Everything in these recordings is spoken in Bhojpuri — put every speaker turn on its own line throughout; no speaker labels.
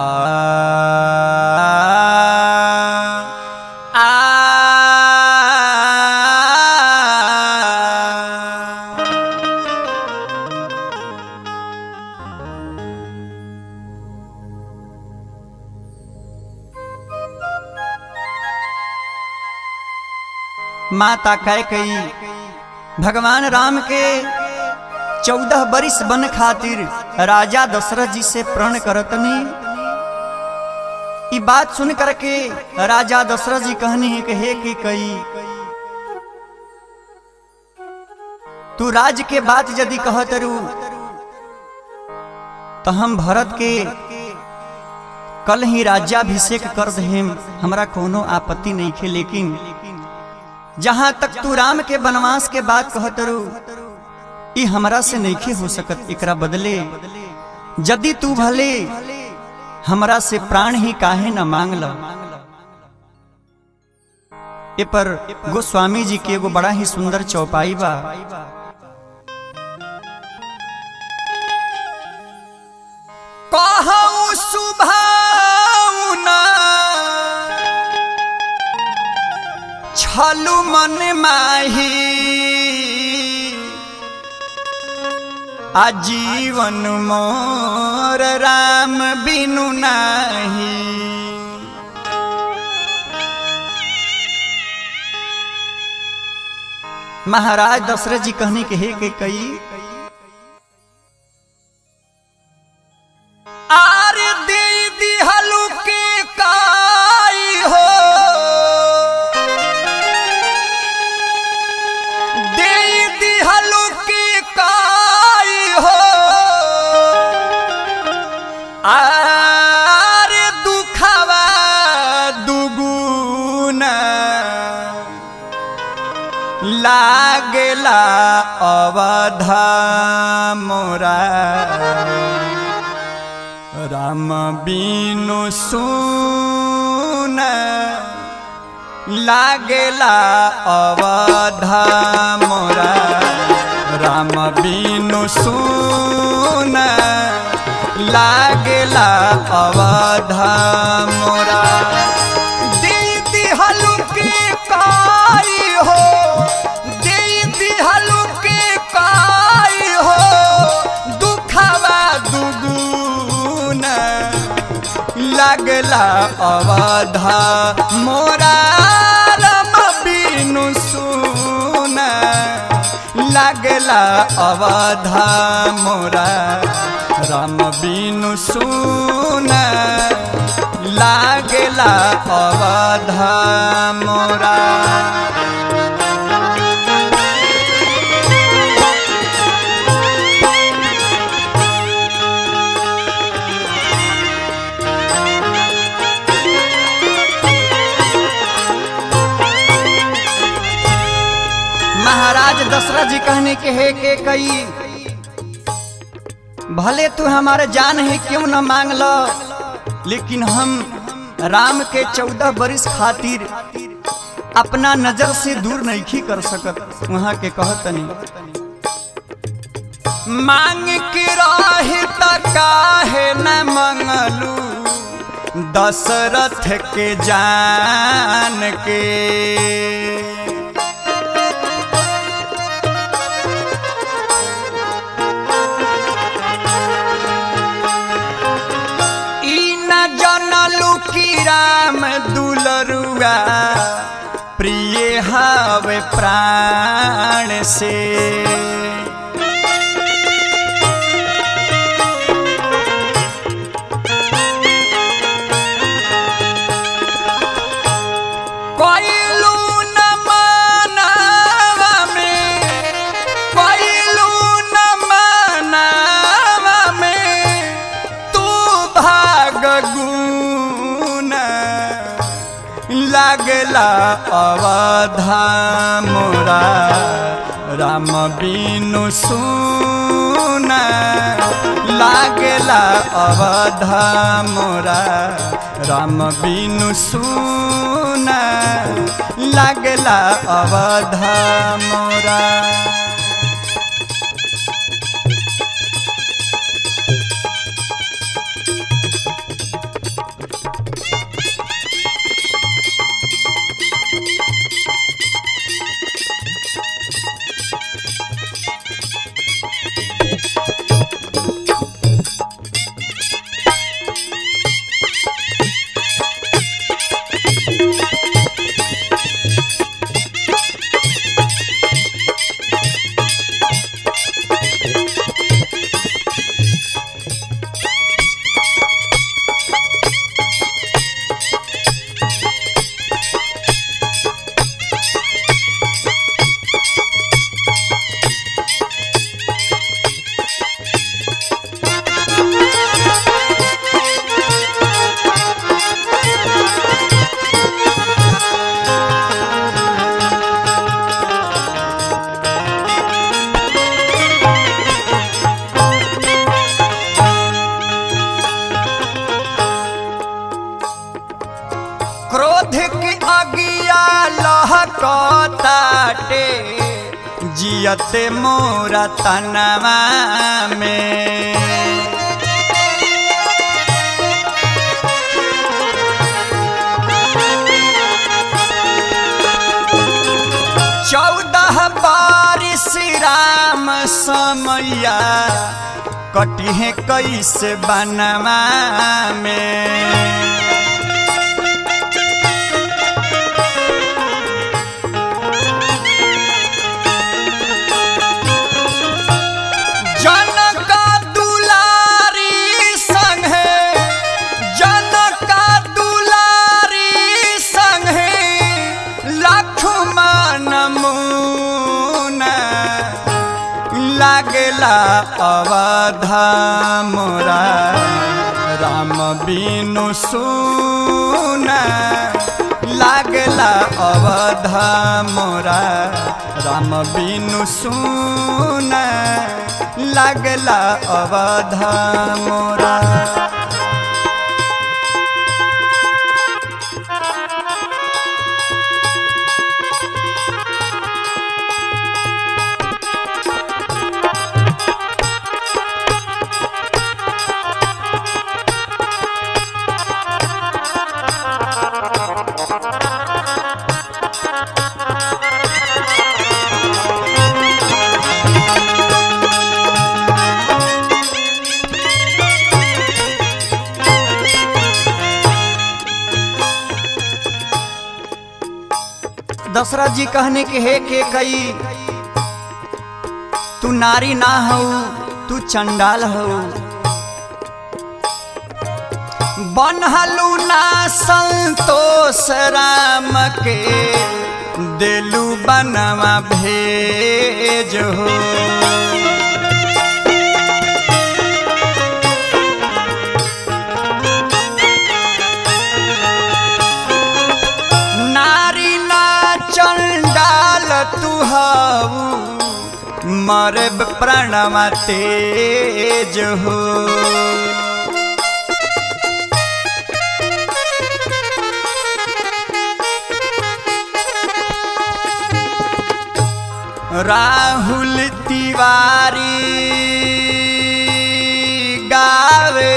माता कैकेयी भगवान राम के 14 बरिस बन खातिर राजा दशरथ जी से प्रण करतनी। ई बात सुन करके राजा दशरथ जी कहनी है कि हे कैकेयी, तू राज के बात यदि कहत रू तो हम भरत के कल ही राज्याभिषेक कर देम, हमरा कोनो आपत्ति नहीं खे। लेकिन जहां तक तू राम के वनवास के बात कहत रू ई हमरा से नहीं हो सकत। एकरा बदले यदि तू भले हमरा से प्राण ही काहे न मांग ल। ए पर गोस्वामी जी के एगो बड़ा ही सुंदर चौपाई बा। कहूं सुभावना छलु मन माही, आजीवन मोर राम बिनु नाही। महाराज दशरथ जी कहने के हे कैकेयी, आर दे दिहलु के काई हो, दे दिहलु के काई हो, आर दुखवा दुगुना लागला अवधा मोरा, राम बिनु सुन लागला अवधा मोरा, राम बिनु सुन लागला अवधा मोरा। दे दिहलु के काई हो, दे दिहलु के काई हो, दुखवा दुगुन लागला अवधा मोरा, राम बिनु सुन लागला अवधा मोरा, राम बिनु सुन लागला अवधा मोरा। महाराज दशरथ जी कहने के हे कैकेयी, भले तू हमारे जान ही क्यों न मांग लो, लेकिन हम राम के 14 बरिस खातिर अपना नजर से दूर नहीं कर सकत। वहां के कहतनी, मांग के रही त काहे न मंगलू, दशरथ के जान के राम दुलरुआ प्रिय हवे प्राण से, कोइलू न मनावा में, कोइलू न मनावा में, तू भाग लागला अवधा मोरा, राम बिनु सुन लागला अवधा मोरा, राम बिनु सुन लागला अवधा मोरा। दहकताटे जियते मोरा तनवा में। चौदह बारिश राम समैया कटिहे कैसे बनवा में। लागला अवधा मोरा राम बिनु सुना। लागला अवधा मोरा राम बिनु सुना। लागला अवधा मोरा। दशरथ जी कहने के हे के कई तू नारी ना हो तू चंडाल हो। बनहलू ना संतोष राम के दिलू बनवा भेज हो। तू हऊ मरे प्रणवा तेज हो। राहुल तिवारी गावे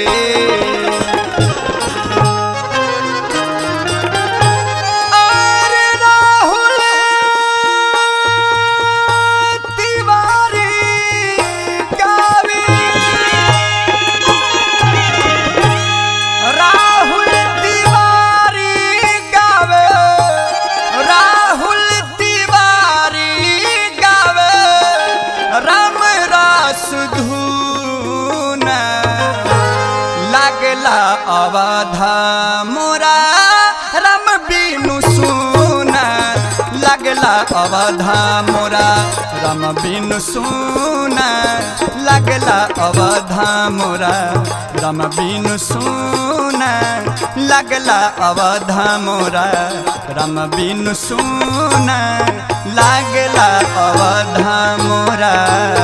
अवधा मोरा राम बिनु सुना। लागला अवधा मोरा राम बिनु सुना। लागला अवधा मोरा राम बिनु सुना। लागला अवधा मोरा राम बिनु सुना। लागला अवधा मोरा